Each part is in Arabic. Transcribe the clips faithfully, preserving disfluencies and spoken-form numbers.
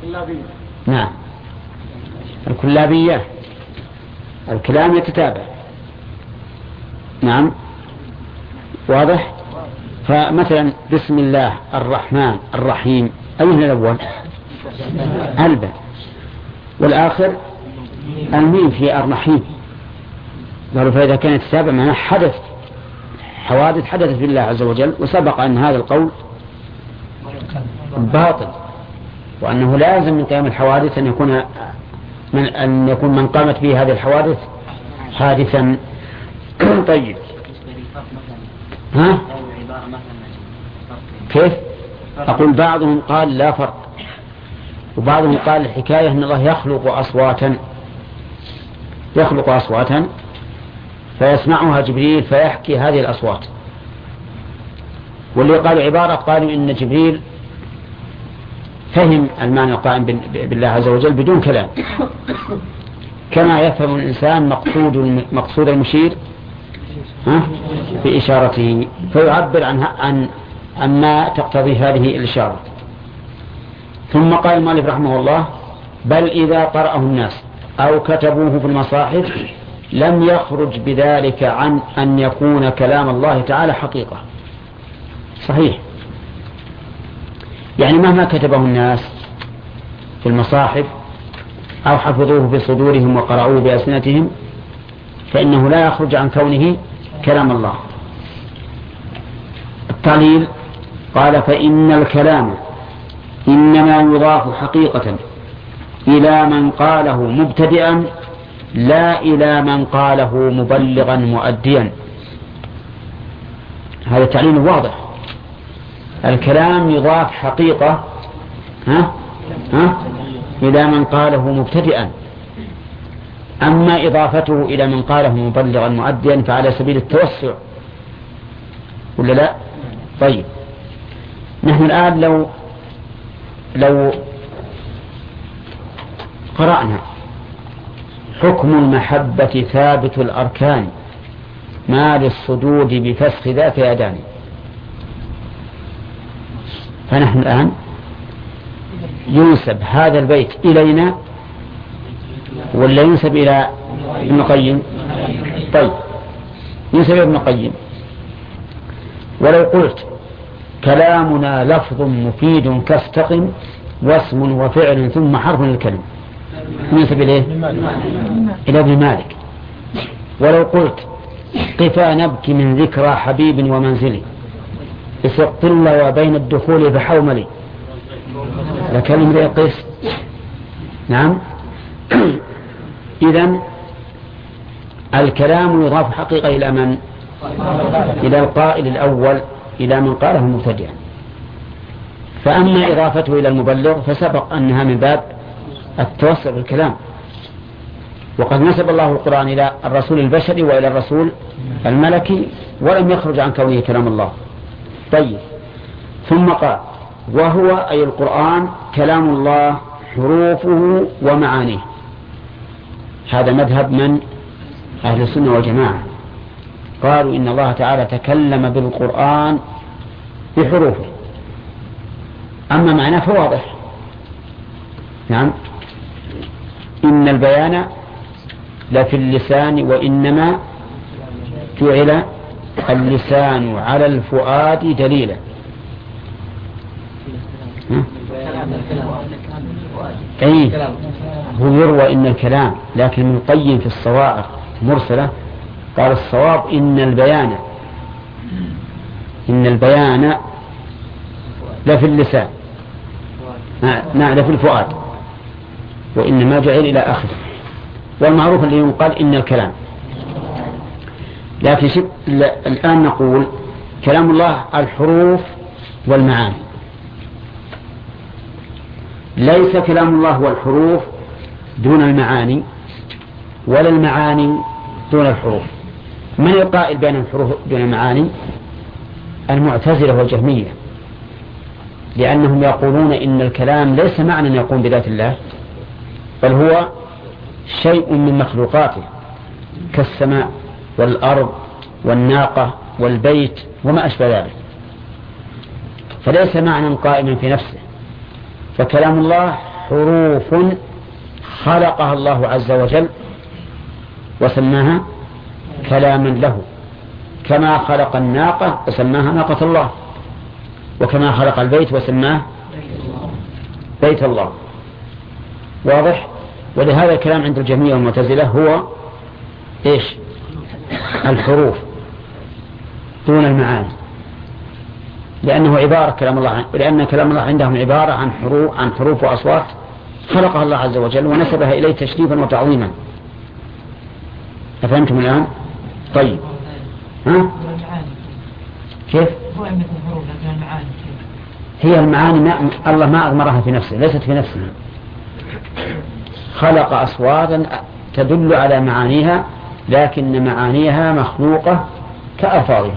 نعم الكلابية الكلام يتتابع. نعم واضح. فمثلا بسم الله الرحمن الرحيم أين الأول؟ الباء، والآخر الميم في الرحيم. قالوا فإذا كانت تتابع معناه حدث حوادث حدثت بالله عز وجل، وسبق أن هذا القول باطل، وأنه لازم من قيام الحوادث أن يكون من أن يكون من قامت به هذه الحوادث حادثا. طيب ها كيف؟ أقول بعضهم قال لا فرق، وبعضهم قال الحكاية أن الله يخلق أصواتا يخلق أصواتا فيسمعها جبريل فيحكي هذه الأصوات. واللي قالوا عبارة قالوا إن جبريل فهم المعنى القائم بالله عز وجل بدون كلام، كما يفهم الإنسان مقصود مقصود المشير بإشارته، فيعبر عنها عن عما تقتضي هذه الإشارة. ثم قال المؤلف رحمه الله: بل إذا قرأه الناس أو كتبوه في المصاحف لم يخرج بذلك عن أن يكون كلام الله تعالى حقيقة. صحيح، يعني مهما كتبه الناس في المصاحف أو حفظوه في صدورهم وقرأوه بألسنتهم فإنه لا يخرج عن كونه كلام الله. التعليل قال: فإن الكلام إنما يضاف حقيقة إلى من قاله مبتدئا لا إلى من قاله مبلغا مؤديا. هذا تعليل واضح. الكلام يضاف حقيقة ها ها إلى من قاله مبتدئا، أما إضافته إلى من قاله مبلغا مؤديا فعلى سبيل التوسع، ولا لا؟ طيب، نحن الآن لو لو قرأنا حكم المحبة ثابت الأركان ما للصدود بفسخ ذات يدان، فنحن الآن ينسب هذا البيت إلينا ولا ينسب إلى ابن القيم؟ طيب، ينسب إلى ابن القيم. ولو قلت كلامنا لفظ مفيد كاستقم واسم وفعل ثم حرف للكلم، ينسب إليه إلى ابن مالك. ولو قلت قفا نبكي من ذكرى حبيب ومنزلي اسقط الله وبين الدخول بحوملي لكلم لي قيس. نعم. إذن الكلام يضاف حقيقة إلى من؟ إلى القائل الأول، إلى من قاله مبتدئا. فأما إضافته إلى المبلغ فسبق أنها من باب التوسع بالكلام، وقد نسب الله القرآن إلى الرسول البشري وإلى الرسول الملكي ولم يخرج عن كونه كلام الله. طيب، ثم قال: وهو أي القرآن كلام الله حروفه ومعانيه. هذا مذهب من؟ أهل السنة والجماعة. قالوا إن الله تعالى تكلم بالقرآن بحروفه، أما معناه فواضح. نعم. إن البيان لفي اللسان وإنما جعل اللسان على الفؤاد دليلا. أي هو يروى إن الكلام، لكن من قيم في الصواعق مرسلة قال الصواب إن البيان إن البيان لفي اللسان نعم لفي الفؤاد وإنما جعل إلى آخره. والمعروف اللي ينقال إن الكلام، لكن شب... الآن نقول كلام الله الحروف والمعاني. ليس كلام الله والحروف دون المعاني ولا المعاني دون الحروف. من القائل بين الحروف دون المعاني؟ المعتزلة والجهمية، لأنهم يقولون إن الكلام ليس معنى يقوم بذات الله، بل هو شيء من مخلوقاته كالسماء والأرض والناقة والبيت وما أشبه ذلك، فليس معنى قائما في نفسه. فكلام الله حروف خلقها الله عز وجل وسماها كلاما له، كما خلق الناقة وسماها ناقة الله، وكما خلق البيت وسماه بيت الله. واضح؟ ولهذا الكلام عند الجميع والمعتزلة هو إيش؟ الحروف دون المعاني، لأنه عبارة كلام الله، لأن كلام الله عندهم عبارة عن حروف عن حروف وأصوات خلقها الله عز وجل ونسبها إليه تشريفا وتعظيما. أفهمتم الآن؟ طيب، ها؟ كيف؟ هي المعاني ما الله ما أضمرها في نفسه، ليست في نفسه، خلق أصواتا تدل على معانيها، لكن معانيها مخلوقة كألفاظها،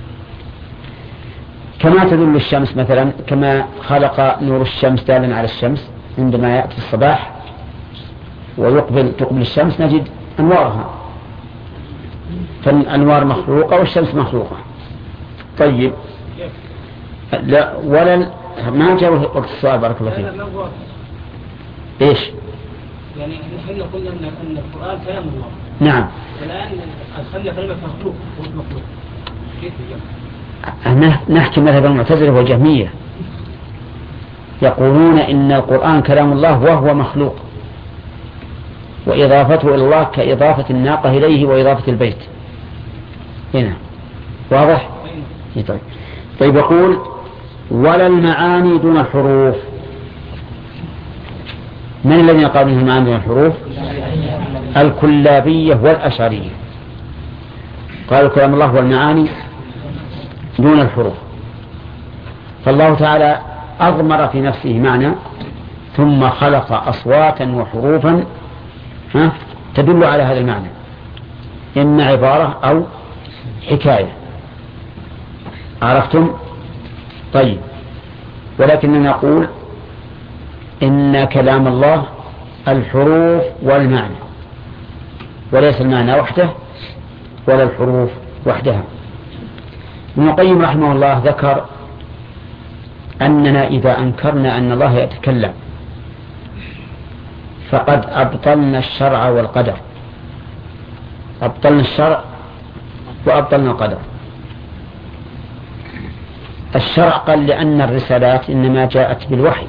كما تدل الشمس مثلا، كما خلق نور الشمس دالا على الشمس، عندما يأتي الصباح ويقبل تقبل الشمس نجد أنوارها، فالأنوار مخلوقة والشمس مخلوقة. طيب، لا ولا ما جاء وقت السؤال، بارك الله فيك. ايش؟ يعني احنا قلنا ان القرآن كلام الله. نعم. والآن أدخلنا كلمة مخلوق مخلوق. كيف الجمع؟ نحكي مذهب المعتزلة والجهمية، يقولون إن القرآن كلام الله وهو مخلوق، وإضافته إلى الله كإضافة الناقة إليه وإضافة البيت. هنا واضح؟ طيب. طيب، يقول ولا المعاني دون الحروف. من الذين قالوا انها المعاني دون الحروف؟ الكلابية والأشعرية قالوا كلام الله والمعاني دون الحروف. فالله تعالى أضمر في نفسه معنى ثم خلق أصواتا وحروفا ها تدل على هذا المعنى، إما عبارة أو حكاية. عرفتم؟ طيب، ولكننا نقول إن كلام الله الحروف والمعنى، وليس المعنى وحده ولا الحروف وحدها. ابن القيم رحمه الله ذكر أننا إذا أنكرنا أن الله يتكلم فقد أبطلنا الشرع والقدر، أبطلنا الشرع وأبطلنا القدر. الشرع قال لأن الرسالات إنما جاءت بالوحي،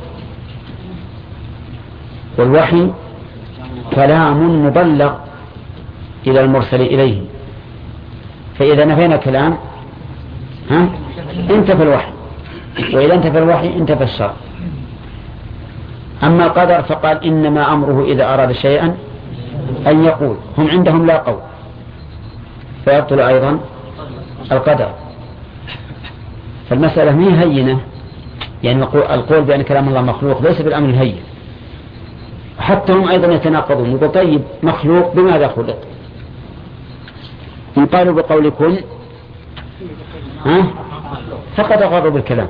والوحي كلام مبلغ إلى المرسل إليه، فإذا نفينا كلام ها انتفى الوحي، وإذا انتفى الوحي انتفى الشرع. أما القدر فقال إنما أمره إذا أراد شيئا أن يقول، هم عندهم لا قول، فيبطل أيضا القدر. فالمسألة ما هي هينة، يعني القول بأن كلام الله مخلوق ليس بالأمر الهين. حتى هم أيضا يتناقضون، يقول طيب مخلوق بماذا خلق؟ إن قالوا بقول كن ها فقد أغروا بالكلام.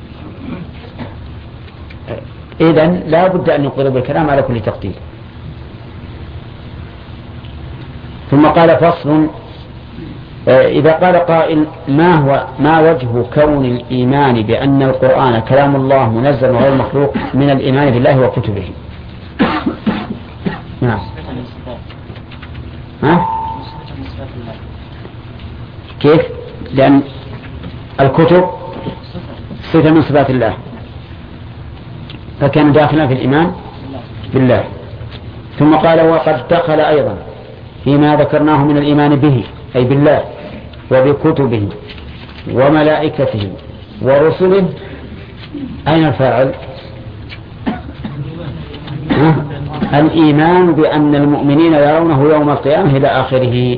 إذن لا بد أن يقروا بالكلام على كل تقدير. ثم قال فصل: إذا قال قائل ما هو ما وجه كون الإيمان بأن القرآن كلام الله منزل غير مخلوق من الإيمان بالله وكتبه؟ نعم. ها؟ كيف؟ لأن الكتب صفة من صفات الله، فكان داخلا في الإيمان بالله. ثم قال: وقد دخل أيضا فيما ذكرناه من الإيمان به أي بالله وبكتبه وملائكته ورسله. أين الفاعل؟ الإيمان بأن المؤمنين يرونه يوم القيامة إلى آخره.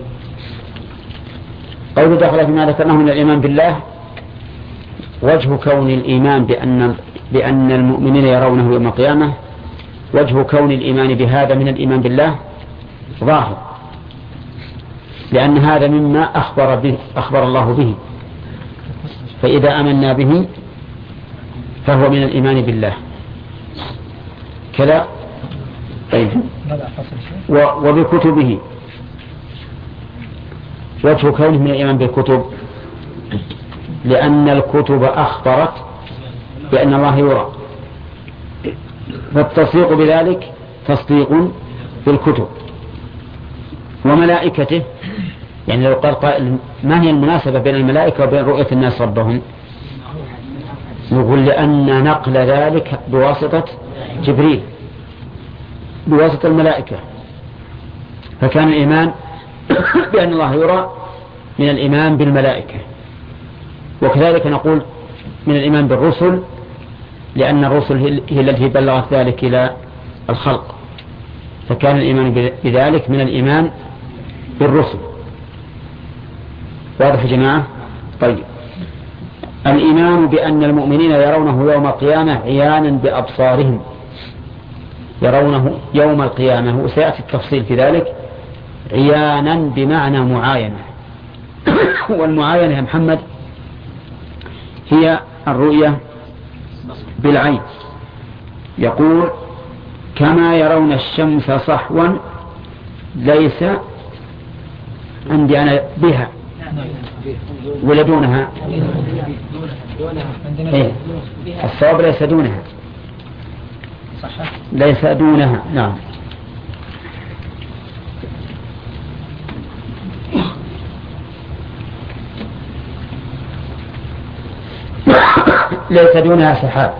قول دخل فيما ذكرناه من الإيمان بالله، وجه كون الإيمان بأن بأن المؤمنين يرونه يوم القيامة، وجه كون الإيمان بهذا من الإيمان بالله ظاهر، لأن هذا مما أخبر به أخبر الله به، فإذا آمنا به فهو من الإيمان بالله كذا. طيب. وبكتبه، وجه كونه من الإيمان بالكتب لأن الكتب أخبرت بأن الله يرى، فالتصديق بذلك تصديق بالكتب وملائكته. يعني لو قال قائل ما هي المناسبة بين الملائكة وبين رؤية الناس ربهم؟ نقول لأن نقل ذلك بواسطة جبريل بواسطة الملائكة، فكان الإيمان بأن الله يرى من الإيمان بالملائكة. وكذلك نقول من الإيمان بالرسل، لأن الرسل هي التي بلغت ذلك إلى الخلق، فكان الإيمان بذلك من الإيمان بالرسل. واضح يا جماعة؟ طيب، الإيمان بأن المؤمنين يرونه يوم القيامة عيانا بأبصارهم، يرونه يوم القيامة، وسيأتي التفصيل في ذلك. عيانا بمعنى معاينة، والمعاينة يا محمد هي الرؤية بالعين. يقول كما يرون الشمس صحوا ليس عندي أنا بها ولا دونها. إيه؟ الصواب ليس دونها، ليس دونها. نعم. ليس دونها سحاب.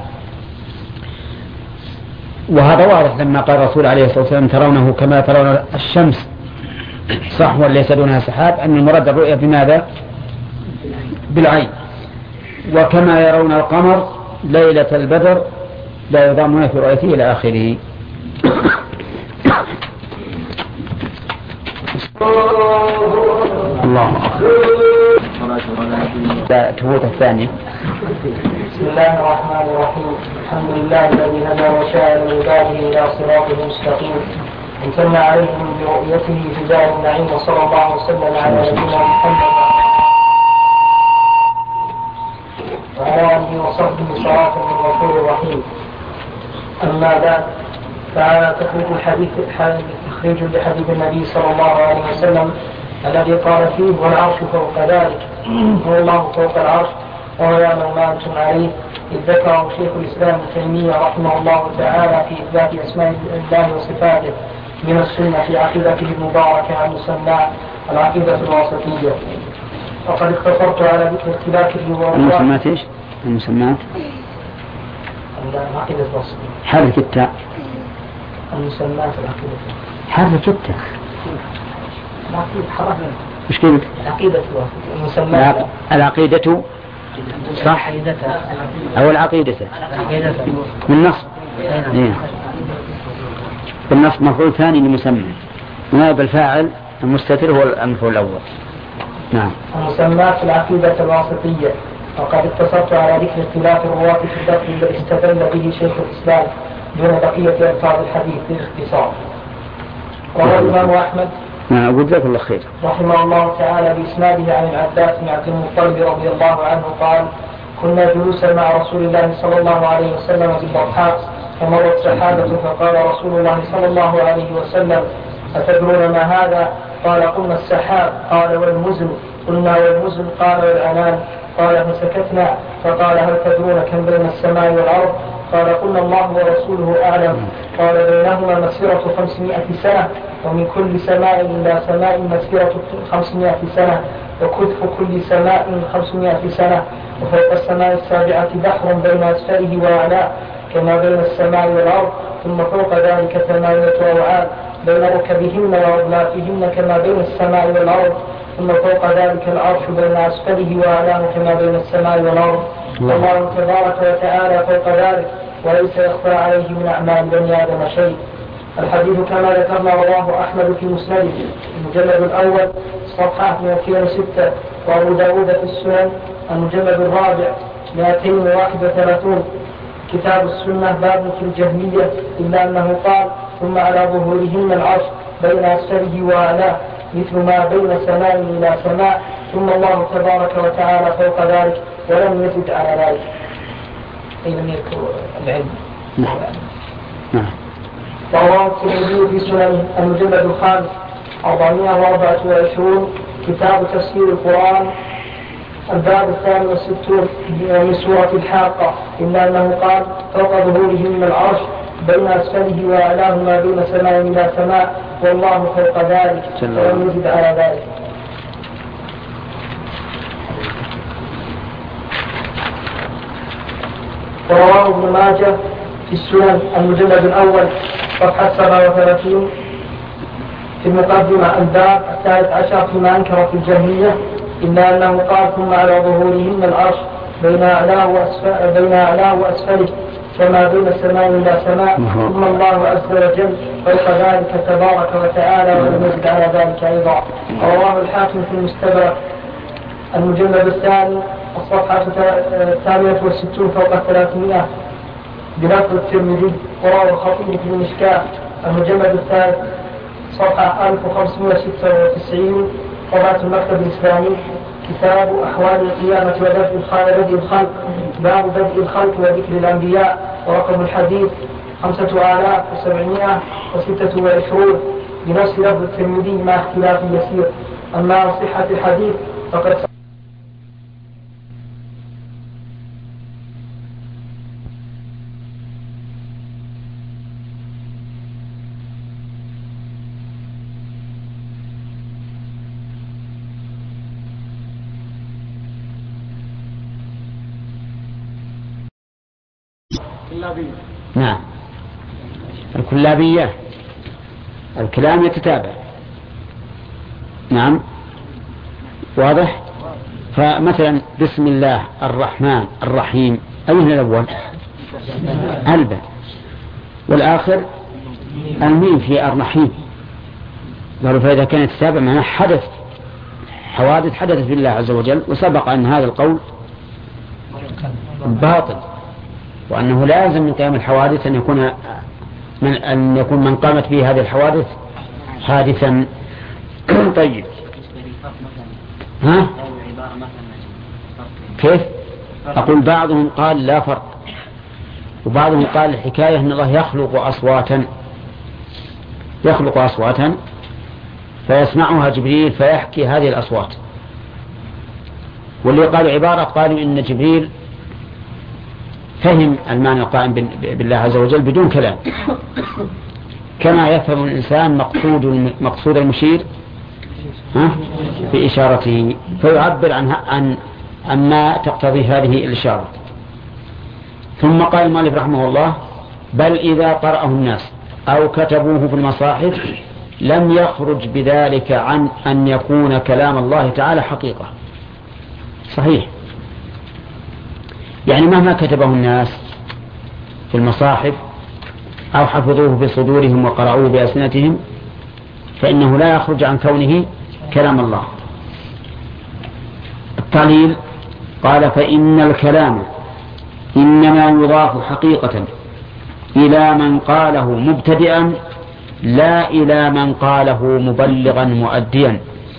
وهذا واضح لما قال الرسول عليه الصلاة والسلام ترونه كما ترون الشمس صحوا ليس دونها سحاب، أن المراد الرؤية بماذا؟ بالعين. وكما يرون القمر ليلة البدر لا يضامون في رؤيته إلى آخره. الله تفوت الثانية. بسم الله الرحمن الرحيم. الحمد لله الذي هدى وشاء من عباده إلى صراط مستقيم، امتن عليهم برؤيته في دار النعيم، وصلى الله وسلم على نبينا محمد وعلى آله وصحبه صلاة من الغفور الرحيم. أما بعد، فهذا تخريج الحديث تخريج لحديث النبي صلى الله عليه وسلم الذي قال فيه والعرش فوق ذلك، هو الله فوق العرش وهو يعلم ما أنتم عليه، إذ ذكره شيخ الإسلام ابن تيمية رحمه الله تعالى في إثبات أسماء الله وصفاته من السنة في عقيدته المباركة المسمى العقيدة الواسطية. وقد اختصرت على ذكر اختلاف الروايات. المسمات ايش؟ المسمات العقيدة الواسطية. حرك التاء. المسمات العقيدة. حرك التاء. العقيدة حرفنا. مش كده؟ العقيدة الواسطية. المسمات. العقيدة صح؟ أو العقيدة. من نصب. إيه. بالنصب مفعول ثاني لمسمى. نائب الفاعل المستتر هو المفعول الأول. نعم. المسمات العقيدة الواسطية. وقد اتصلت على ذكر اختلاف الرواة في الدرس الذي استدل به شيخ الإسلام دون بقية ألفاظ الحديث باختصار. روى الإمام أحمد نعم أقول لك الله خير رحمه الله تعالى بإسناده عن العباس بن عبد المطلب رضي الله عنه قال: كنا جلوسا مع رسول الله صلى الله عليه وسلم بالضحاك، فمرت سحابة فقال رسول الله صلى الله عليه وسلم: أتدرون ما هذا؟ قال: قلنا السحاب. قال: والمزن؟ قلنا والمزن. قال: والأنام؟ قال: فسكتنا. فقال: هل تدرون كم بين السماء والأرض؟ قال: قلنا الله ورسوله أعلم. قال: بينهما مسيرة خمسمائة سنة، ومن كل سماء إلى سماء مسيرة خمسمائة سنة، وكتف كل سماء خمسمائة سنة، وفوق السماء السابعة بحر بين أسفله وأعلاه كما بين السماء والأرض، ثم فوق ذلك ثمانية أوعاد بين ركبهن وأغلافهن كما بين السماء والأرض، ثم فوق ذلك العرش بين أسفله وأعلاه كما بين السماء والأرض، والله تبارك وتعالى فوق ذلك، وليس يخفى عليه من أعمال بني آدم شيء. الحديث كما ذكرنا رواه أحمد في مسنده المجلد الأول صفحة مئتين وستة، وأبو داود في السنن المجلد الرابع مئتين وواحد وثلاثين. كتاب السنة باب في الجهمية، إلا أنه قال: ثم على ظهورهن العرش بين أسفله وأعلاه مثل ما بين سماء إلى سماء، ثم الله تبارك وتعالى فوق ذلك ولم يزد على ذلك. أي لم يذكر العلم. نعم. ورواه الترمذي في سنن المجلد الخامس أربعمائة وأربعة وعشرين كتاب تفسير القرآن الباب الثاني والستون من سورة الحاقة، إلا أنه قال: فوق ظهورهم من العرش بين أسفله وأعلاه ما بين سماء إلى سماء والله فوق ذلك ولم يزد على ذلك. ورواه ابن ماجه في السنن المجلد الأول صفحة سبعة وثلاثين في المقدمة الباب الثالث عشر فيما أنكر في الجهمية إلا أنه قال ثم على ظهورهن العرش بين أعلاه وأسفله, بين أعلاه وأسفله كما بين السماء إلى سماء ثم الله عز وجل فوق ذلك تبارك وتعالى ولم يزد على ذلك أيضا. رواه الحاكم في المستدرك المجلد الثاني الصفحة الثانية والستون فوق الثلاثمائة بلفظ الترمذي. ورواه الخطيب في المشكاة المجلد الثالث صفحة ألف وخمسمائة وستة وتسعين طبعة المكتب الإسلامي كتاب أحوال القيامة وبدء الخلق باب بدء الخلق وذكر الأنبياء. ورقم الحديث خمسة آلاف وسبعمائة وستة وعشرون بنفس لفظ الترمذي مع اختلاف يسير. أما صحة الحديث فقد نعم. الكلابية الكلام يتتابع. نعم واضح. فمثلا بسم الله الرحمن الرحيم أين الأول؟ ألبا، والآخر الميم في الرحيم. قالوا فإذا كانت تتابع معناه حدث حوادث حدثت في الله عز وجل، وسبق أن هذا القول باطل، وأنه لازم من قيام الحوادث أن يكون من أن يكون من قامت به هذه الحوادث حادثا. طيب ها كيف؟ أقول بعضهم قال لا فرق، وبعضهم قال الحكاية أن الله يخلق أصواتا يخلق أصواتا فيسمعها جبريل فيحكي هذه الأصوات. واللي قالوا عبارة قالوا إن جبريل فهم المعنى القائم بالله عز وجل بدون كلام، كما يفهم الإنسان مقصود مقصود المشير بإشارته فيعبر عن عن عما تقتضي هذه الإشارة. ثم قال المؤلف رحمه الله بل إذا قرأه الناس أو كتبوه في المصاحف لم يخرج بذلك عن أن يكون كلام الله تعالى حقيقة. صحيح، يعني مهما كتبه الناس في المصاحف أو حفظوه في صدورهم وقرأوه بألسنتهم فإنه لا يخرج عن كونه كلام الله. التعليل قال فإن الكلام إنما يضاف حقيقة إلى من قاله مبتدئا لا إلى من قاله مبلغا مؤديا.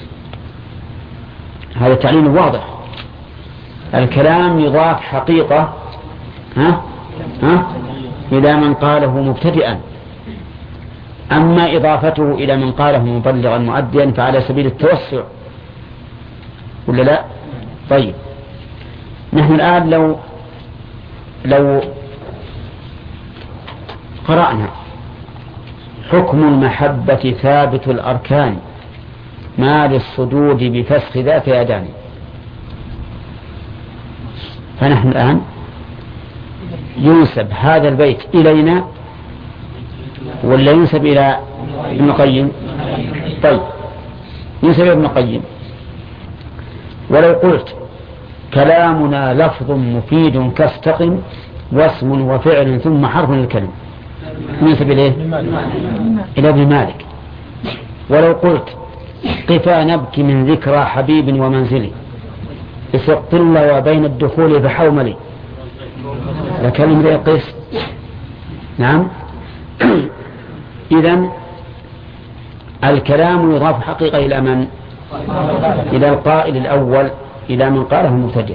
هذا تعليل واضح. الكلام يضاف حقيقة ها ها إلى من قاله مبتدئا، أما إضافته إلى من قاله مبلغا مؤديا فعلى سبيل التوسع، ولا لا؟ طيب نحن الآن لو لو قرأنا حكم المحبة ثابت الأركان ما للصدود بفسخ ذات أداني، فنحن الآن ينسب هذا البيت إلينا ولا ينسب إلى ابن القيم؟ طيب ينسب إلى ابن القيم. ولو قلت كلامنا لفظ مفيد كاستقم واسم وفعل ثم حرف للكلم ينسب إليه إلى ابن مالك. ولو قلت قفا نبكي من ذكرى حبيب ومنزلي بسقط الله وبين الدخول بحوملي لكلم ذي قيس. نعم. إذن الكلام يضاف حقيقة إلى من؟ إلى القائل الأول، إلى من قاله مبتدئا.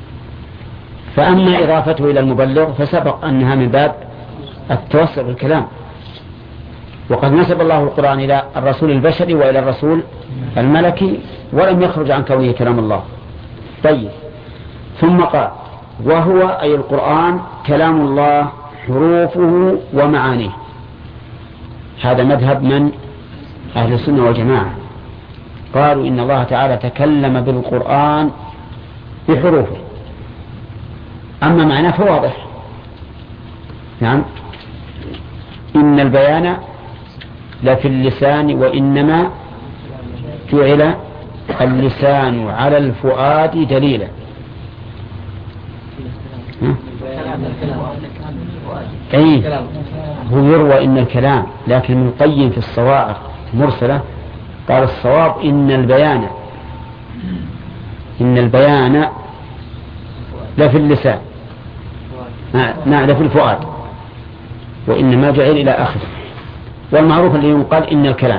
فأما إضافته إلى المبلغ فسبق أنها من باب التوسع بالكلام، وقد نسب الله القرآن إلى الرسول البشري وإلى الرسول الملكي ولم يخرج عن كونه كلام الله. طيب ثم قال وهو أي القرآن كلام الله حروفه ومعانيه. هذا مذهب من؟ أهل السنة والجماعة. قالوا إن الله تعالى تكلم بالقرآن بحروفه، أما معناه فواضح. نعم، إن البيان لفي اللسان وإنما جعل اللسان على الفؤاد دليلا. أي هو يروى إن الكلام، لكن من القيم في الصواعق مرسلة قال الصواب إن البيان إن البيان لفي اللسان، نعم لفي الفؤاد وإنما جعل إلى آخره. والمعروف اللي يقال إن الكلام.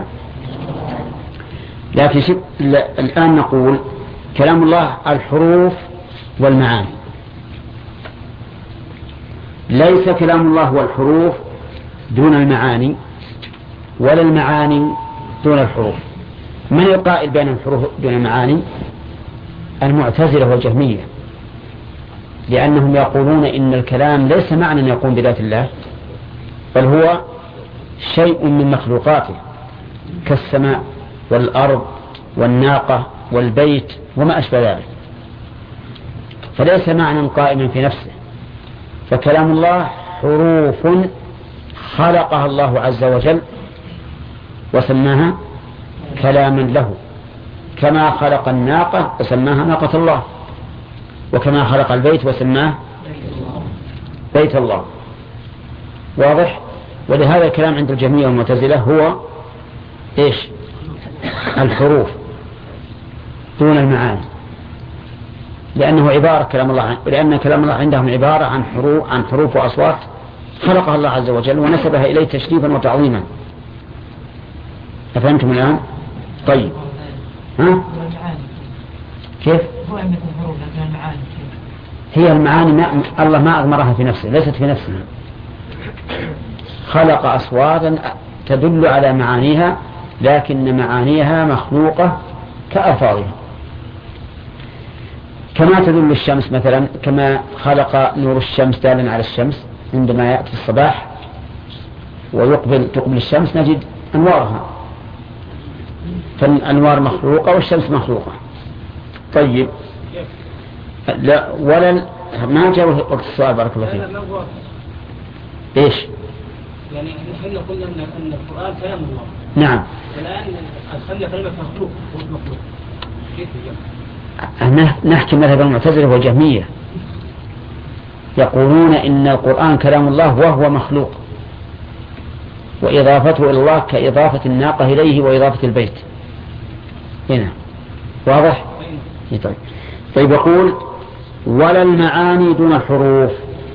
لكن شف... الآن نقول كلام الله الحروف والمعاني، ليس كلام الله والحروف دون المعاني ولا المعاني دون الحروف. من القائل بين الحروف دون المعاني؟ المعتزلة والجهمية، لأنهم يقولون إن الكلام ليس معنى يقوم بذات الله، بل هو شيء من مخلوقاته كالسماء والأرض والناقة والبيت وما أشبه ذلك، فليس معنى قائما في نفسه. فكلام الله حروف خلقها الله عز وجل وسماها كلاما له، كما خلق الناقة وسماها ناقة الله، وكما خلق البيت وسماه بيت الله. واضح؟ ولهذا الكلام عند الجميع والمعتزلة هو إيش؟ الحروف دون المعاني، لأنه عبارة كلام الله، لأن كلام الله عندهم عبارة عن حروف عن حروف وأصوات خلقها الله عز وجل ونسبها إليه تشريفا وتعظيما. أفهمتم الآن؟ طيب، ها؟ كيف؟ هي المعاني ما الله ما أضمرها في نفسه، ليست في نفسه، خلق أصواتا تدل على معانيها، لكن معانيها مخلوقة كألفاظها، كما تدل الشمس مثلا، كما خلق نور الشمس دالا على الشمس، عندما يأتي الصباح ويقبل تقبل الشمس نجد أنوارها، فالأنوار مخلوقة والشمس مخلوقة. طيب، لا ولا ما جاء وقت السؤال بارك الله فيك. ايش؟ يعني احنا قلنا ان القرآن كلام الله. نعم. والآن أدخلنا كلمة مخلوق مخلوق. كيف نحكي مذهب المعتزلة والجهمية، يقولون إن القرآن كلام الله وهو مخلوق، وإضافته إلى الله كإضافة الناقة إليه وإضافة البيت. هنا واضح؟ طيب. طيب يقول ولا المعاني دون الحروف.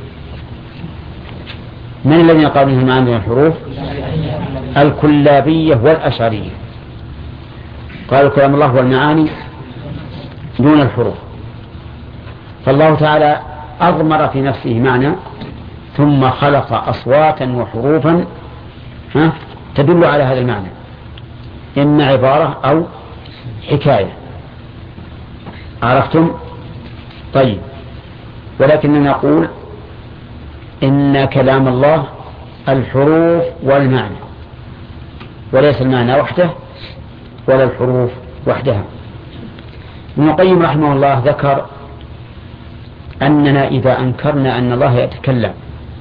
من الذين قالوا إن المعاني دون الحروف؟ الكلابية والأشعرية قالوا كلام الله والمعاني دون الحروف. فالله تعالى أضمر في نفسه معنى ثم خلق أصواتا وحروفا ها تدل على هذا المعنى، إما عبارة أو حكاية. عرفتم؟ طيب، ولكننا نقول إن كلام الله الحروف والمعنى، وليس المعنى وحده ولا الحروف وحدها. ابن القيم رحمه الله ذكر أننا إذا أنكرنا أن الله يتكلم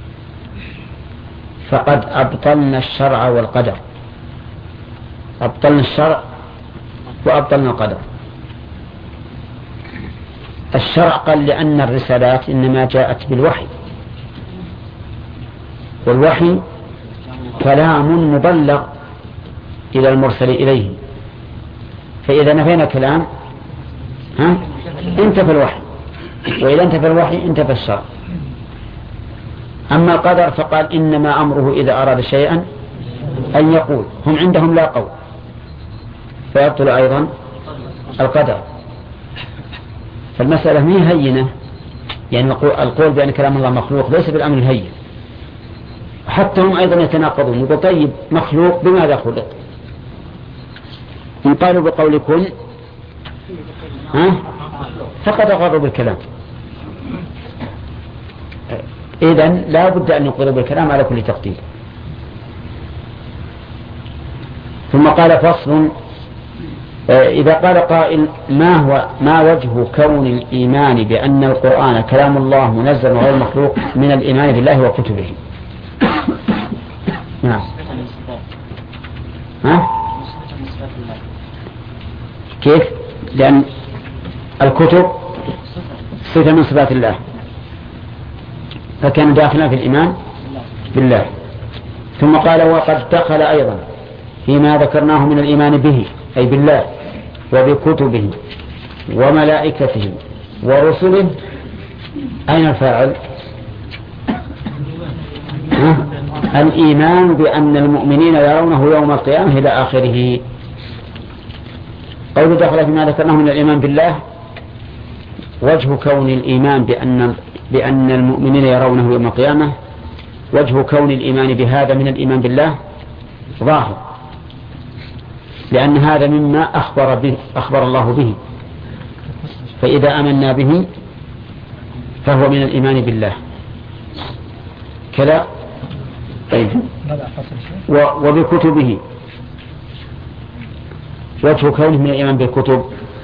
فقد أبطلنا الشرع والقدر، أبطلنا الشرع وأبطلنا القدر. الشرع قال لأن الرسالات إنما جاءت بالوحي، والوحي كلام مبلغ إلى المرسل إليه، فإذا نفينا كلام ها انتفى الوحي، وإذا انتفى الوحي انتفى الشرع. أما القدر فقال إنما أمره إذا أراد شيئا أن يقول، هم عندهم لا قول، فيبطل أيضا القدر. فالمسألة ما هي هينة، يعني القول بأن كلام الله مخلوق ليس بالأمر الهين. حتى هم أيضا يتناقضون، يقول طيب مخلوق بماذا خلق؟ إن قالوا بقول كن ها فقد أغروا بالكلام. إذن لا بد أن يقر بالكلام على كل تقدير. ثم قال فصل: إذا قال قائل: ما هو ما وجه كون الإيمان بأن القرآن كلام الله منزل غير مخلوق من الإيمان بالله وكتبه؟ نعم. ها؟ كيف؟ لأن الكتب صفة من صفات الله، فكان داخلا في الإيمان بالله. ثم قال: وقد دخل أيضا فيما ذكرناه من الإيمان به أي بالله وبكتبه وملائكته ورسله. أين الفاعل؟ الإيمان بأن المؤمنين يرونه يوم القيامة إلى آخره. قول دخل فيما ذكرناه من الإيمان بالله، وجه كون الإيمان بأن بأن المؤمنين يرونه يوم القيامة، وجه كون الإيمان بهذا من الإيمان بالله ظاهر، لأن هذا مما أخبر به أخبر الله به، فإذا آمنا به فهو من الإيمان بالله كذا. طيب. وبكتبه، وجه كونه من الإيمان بالكتب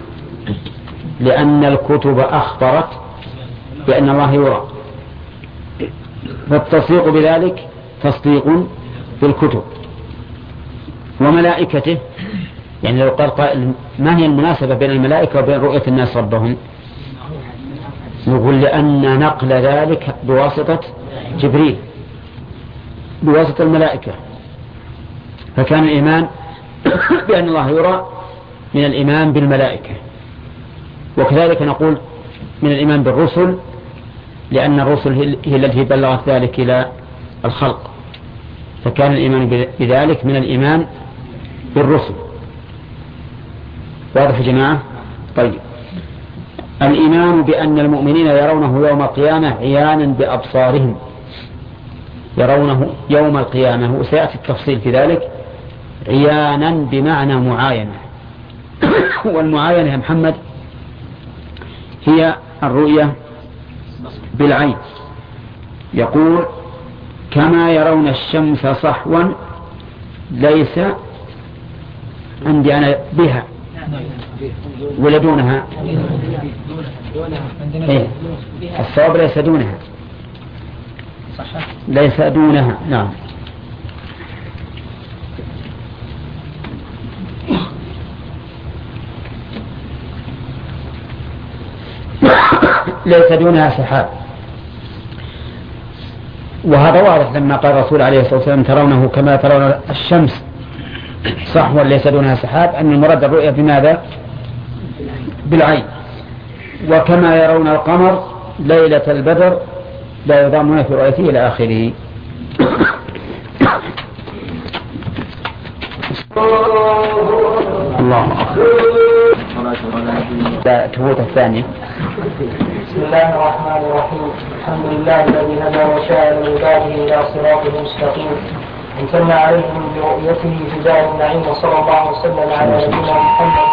لأن الكتب أخبرت بأن الله يرى، فالتصديق بذلك تصديق بالكتب. وملائكته، يعني لو قال قائل: ما هي المناسبة بين الملائكة وبين رؤية الناس ربهم؟ نقول: لأن نقل ذلك بواسطة جبريل، بواسطة الملائكة، فكان الإيمان بأن الله يرى من الإيمان بالملائكة. وكذلك نقول من الإيمان بالرسل، لأن الرسل هي التي بلغت ذلك إلى الخلق، فكان الإيمان بذلك من الإيمان بالرسل. واضح يا جماعة؟ طيب. الإيمان بأن المؤمنين يرونه يوم القيامة عيانا بأبصارهم، يرونه يوم القيامة، وسيأتي التفصيل في ذلك. عيانا بمعنى معاينة، والمعاينة يا محمد هي الرؤية بالعين. يقول: كما يرون الشمس صحوا ليس عندي أنا بها ولا دونها. إيه؟ الصواب ليس دونها، ليس دونها. نعم. ليس دونها سحاب. وهذا واضح لما قال الرسول عليه الصلاة والسلام: ترونه كما ترون الشمس صحوا ليس دونها سحاب، أن المراد الرؤية بماذا؟ بالعين. وكما يرون القمر ليلة البدر لا يضامون في رؤيته إلى آخره. الله لا تفوت الثانية. بسم الله الرحمن الرحيم. الحمد لله الذي هدى وشاء لعباده إلى صراط مستقيم، امتن عليهم برؤيته في دار النعيم، وصلى الله وسلم على نبينا محمد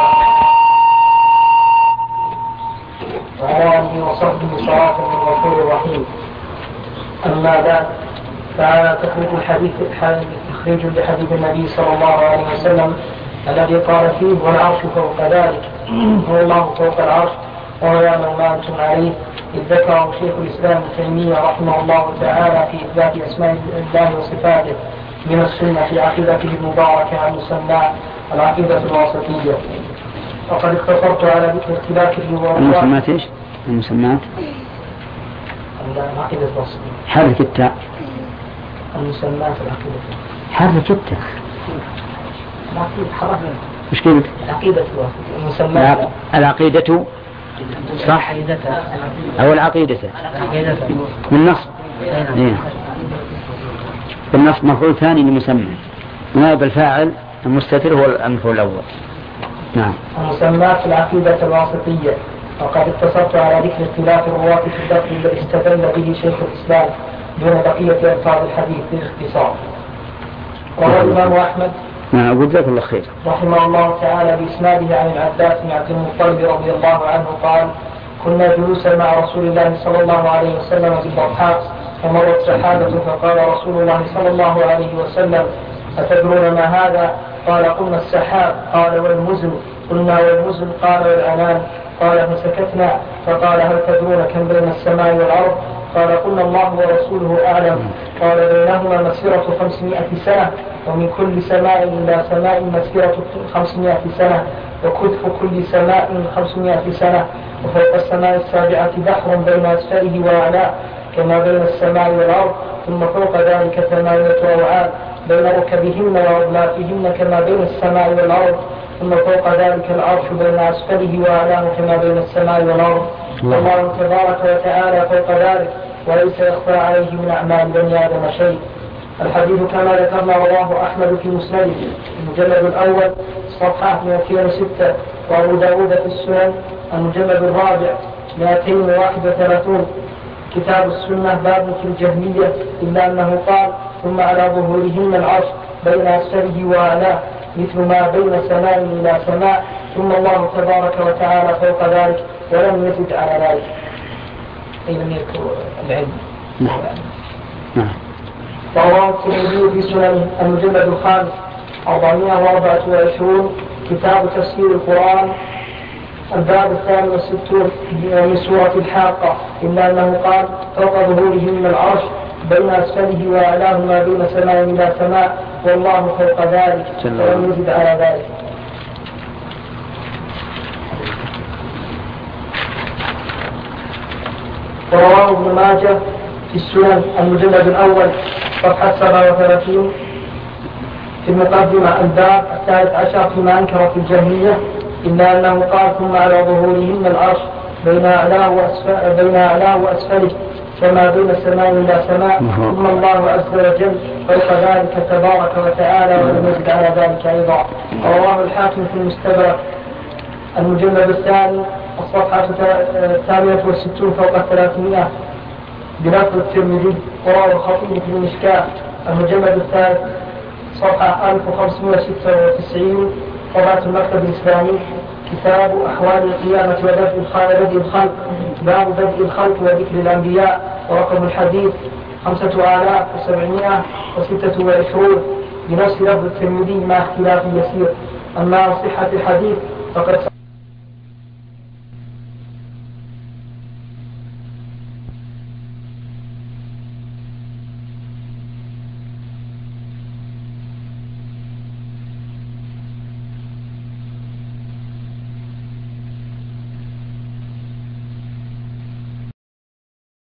وعلى آله وصحبه صلاة من غفور رحيم. أما بعد، فهذا تخريج الحديث تخريج لحديث النبي صلى الله عليه وسلم الذي قال فيه: والعرش فوق ذلك، هو الله فوق العرش وهو يعلم ما أنتم عليه، إذ ذكره شيخ الإسلام ابن تيمية رحمه الله تعالى في إثبات أسماء الله وصفاته من السنة في عقيدته المباركة المسمى العقيدة الواسطية. وقد اختصرت على ذكر اختلاف الروايات. المسمات ايش؟ المسمات العقيدة الواسطية. حرك التاء. المسمات العقيدة. حرك التاء. العقيدة حرفنا. مش كده؟ العقيدة الواسطية. المسمات. العقيدة صح أو العقيدة من نصب. إيه. بالنصب مفعول ثاني لمسمى، نائب الفاعل المستتر هو المفعول الأول. نعم. المسمات العقيدة الواسطية. وقد اتصلت على ذكر اختلاف الرواة في اللفظ الذي استدل به شيخ الإسلام دون بقية ألفاظ الحديث باختصار. قال الإمام أحمد نعم أقول لك الله خير رحمه الله تعالى بإسناده عن العباس بن عبد المطلب رضي الله عنه قال: كنا جلوسا مع رسول الله صلى الله عليه وسلم بالبطحاء فمرت سحابة فقال رسول الله صلى الله عليه وسلم أتدرون ما هذا؟ قال قلنا السحاب. قال والمزن؟ قلنا والمزن. قال والعنان. قال فسكتنا. فقال هل تدرون كم بين السماء والأرض؟ قال قلنا الله ورسوله أعلم. قال بينهما مسيرة خمسمائة سنة، ومن كل سماء إلى سماء مسيرة خمسمائة سنة، وكتف كل سماء خمسمائة سنة، وفوق السماء السابعة بحر بين أسفله وأعلاه كما بين السماء والأرض، ثم فوق ذلك ثمانية أوعاد بين ركبهن وأضلافهن كما بين السماء والأرض، ثم فوق ذلك العرش بين أسفله وأعلاه كما بين السماء والأرض. والله تبارك وتعالى فوق ذلك، وليس يخفى عليه من أعمال بني آدم شيء. الحديث كما ذكرنا رواه أحمد في مسنده المجلد الأول صفحة مئتين وستة، وأبو داود في السنن المجلد الرابع مئتين وواحد وثلاثين. كتاب السنة باب في الجهمية، إلا أنه قال ثم على ظهورهن العرش بين أسفله وأعلاه مثل ما بين سماء إلى سماء، ثم الله تبارك وتعالى فوق ذلك ولم يزد على ذلك. أي لم يذكر العلم. نعم. رواه الترمذي في سنن المجلد الخامس أربعمائة وأربعة وعشرون كتاب تفسير القرآن الباب الثاني والستون من سورة الحاقة، إلا أنه قال فوق ظهوره من العرش بين أسفله وأعلاه ما بين سماء إلى سماء، والله فوق ذلك ولم يزد على ذلك. ورواه ابن ماجه في السنن المجلد الأول صفحة سبعة وثلاثين في المقدمة الباب الثالث عشر فيما أنكر في الجهمية، إلا أنه قال ثم على ظهورهن العرش بين أعلاه وأسفله, بين أعلاه وأسفله كما بين السماء إلى سماء، ثم الله عز وجل فوق ذلك تبارك وتعالى ولم يزد على ذلك أيضا. رواه الحاكم في المستدرك المجلد الثاني الصفحة الثانية والستون فوق الثلاثمائة بلفظ الترمذي. ورواه الخطيب في المشكاة المجلد الثالث صفحة ألف وخمسمائة وستة وتسعين طبعة المكتب الإسلامي كتاب أحوال القيامة وبدء الخلق باب بدء الخلق وذكر الأنبياء، ورقم الحديث خمسة آلاف وسبعمائة وستة وعشرون بنفس لفظ الترمذي مع اختلاف يسير. أما صحة الحديث فقد